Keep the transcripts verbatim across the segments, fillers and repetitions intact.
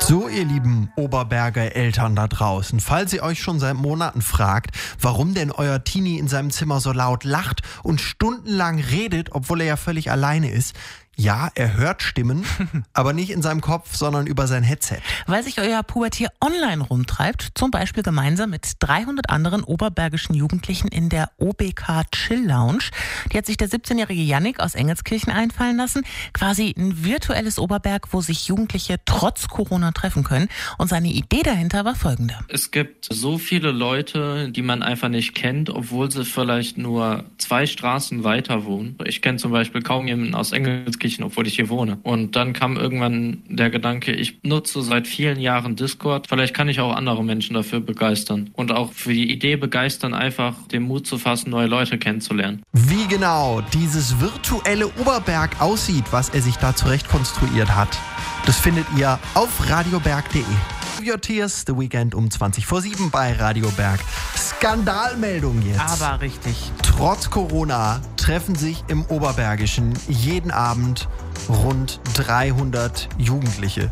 So, ihr lieben Oberberger Eltern da draußen, falls ihr euch schon seit Monaten fragt, warum denn euer Teenie in seinem Zimmer so laut lacht und stundenlang redet, obwohl er ja völlig alleine ist, ja, er hört Stimmen, aber nicht in seinem Kopf, sondern über sein Headset. Weil sich euer Pubertier online rumtreibt, zum Beispiel gemeinsam mit dreihundert anderen oberbergischen Jugendlichen in der O B K Chill Lounge. Die hat sich der siebzehnjährige Yannick aus Engelskirchen einfallen lassen. Quasi ein virtuelles Oberberg, wo sich Jugendliche trotz Corona treffen können. Und seine Idee dahinter war folgende. Es gibt so viele Leute, die man einfach nicht kennt, obwohl sie vielleicht nur zwei Straßen weiter wohnen. Ich kenne zum Beispiel kaum jemanden aus Engelskirchen, obwohl ich hier wohne. Und dann kam irgendwann der Gedanke, ich nutze seit vielen Jahren Discord. Vielleicht kann ich auch andere Menschen dafür begeistern. Und auch für die Idee begeistern, einfach den Mut zu fassen, neue Leute kennenzulernen. Wie genau dieses virtuelle Oberberg aussieht, was er sich da zurecht konstruiert hat, das findet ihr auf radioberg punkt de. Your Tears, The Weekend um zwanzig vor sieben bei Radio Berg. Skandalmeldung jetzt. Aber richtig. Trotz Corona treffen sich im Oberbergischen jeden Abend rund dreihundert Jugendliche.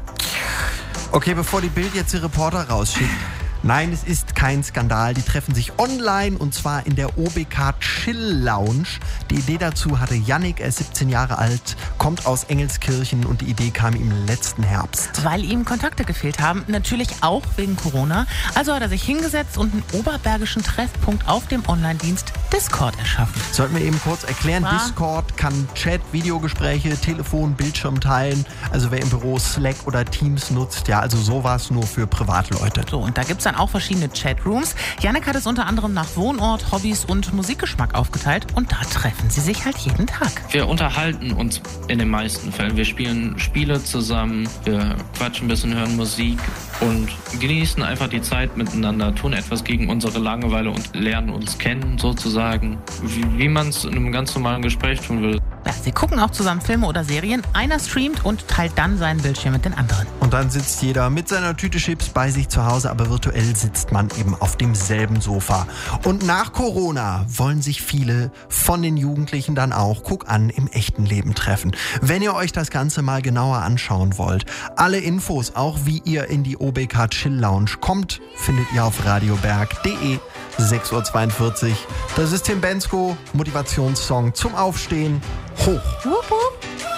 Okay, bevor die Bild jetzt die Reporter rausschickt. Nein, es ist kein Skandal. Die treffen sich online und zwar in der O B K Chill Lounge. Die Idee dazu hatte Yannick, er ist siebzehn Jahre alt, kommt aus Engelskirchen und die Idee kam ihm letzten Herbst. Weil ihm Kontakte gefehlt haben, natürlich auch wegen Corona. Also hat er sich hingesetzt und einen oberbergischen Treffpunkt auf dem Online-Dienst Discord erschaffen. Sollten wir eben kurz erklären, Ja. Discord kann Chat, Videogespräche, Telefon, Bildschirm teilen. Also wer im Büro Slack oder Teams nutzt, ja, also sowas nur für Privatleute. So, und da gibt's dann auch verschiedene Chatrooms. Yannick hat es unter anderem nach Wohnort, Hobbys und Musikgeschmack aufgeteilt und da treffen sie sich halt jeden Tag. Wir unterhalten uns in den meisten Fällen. Wir spielen Spiele zusammen, wir quatschen ein bisschen, hören Musik und genießen einfach die Zeit miteinander, tun etwas gegen unsere Langeweile und lernen uns kennen sozusagen, wie, wie man es in einem ganz normalen Gespräch tun würde. Ja, sie gucken auch zusammen Filme oder Serien. Einer streamt und teilt dann seinen Bildschirm mit den anderen. Und dann sitzt jeder mit seiner Tüte Chips bei sich zu Hause, aber virtuell sitzt man eben auf demselben Sofa. Und nach Corona wollen sich viele von den Jugendlichen dann auch, guck an, im echten Leben treffen. Wenn ihr euch das Ganze mal genauer anschauen wollt, alle Infos, auch wie ihr in die O B K Chill Lounge kommt, findet ihr auf radioberg punkt de. sechs Uhr zweiundvierzig. Das ist Tim Bensko, Motivationssong zum Aufstehen. Hoch. Wupp, wupp.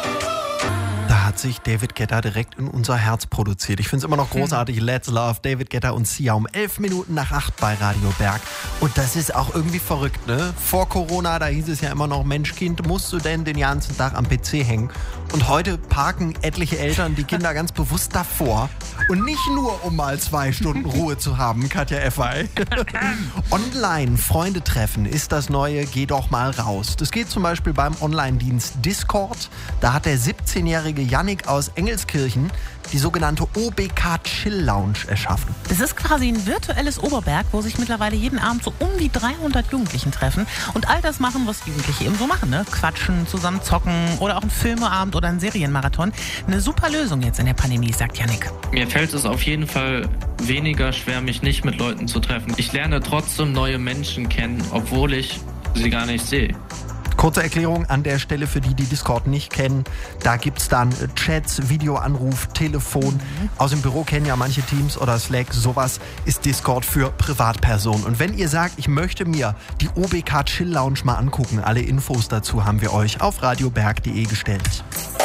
Da hat sich David Guetta direkt in unser Herz produziert. Ich finde es immer noch großartig. Let's Love, David Guetta und Sia um elf Minuten nach acht bei Radio Berg. Und das ist auch irgendwie verrückt, ne? Vor Corona, da hieß es ja immer noch, Mensch, Kind, musst du denn den ganzen Tag am P C hängen? Und heute parken etliche Eltern die Kinder ganz bewusst davor. Und nicht nur, um mal zwei Stunden Ruhe zu haben, Katja Effay. Online Freunde treffen ist das neue Geh doch mal raus. Das geht zum Beispiel beim Online-Dienst Discord. Da hat der siebzehnjährige Yannick aus Engelskirchen die sogenannte O B K Chill Lounge erschaffen. Das ist quasi ein virtuelles Oberberg, wo sich mittlerweile jeden Abend so um die dreihundert Jugendlichen treffen und all das machen, was Jugendliche eben so machen, ne? Quatschen, zusammen zocken oder auch ein Filmeabend oder ein Serienmarathon. Eine super Lösung jetzt in der Pandemie, sagt Yannick. Mir fällt es auf jeden Fall weniger schwer, mich nicht mit Leuten zu treffen. Ich lerne trotzdem neue Menschen kennen, obwohl ich sie gar nicht sehe. Kurze Erklärung an der Stelle für die, die Discord nicht kennen. Da gibt's dann Chats, Videoanruf, Telefon. Mhm. Aus dem Büro kennen ja manche Teams oder Slack. Sowas ist Discord für Privatpersonen. Und wenn ihr sagt, ich möchte mir die O B K Chill Lounge mal angucken, alle Infos dazu haben wir euch auf radioberg punkt de gestellt.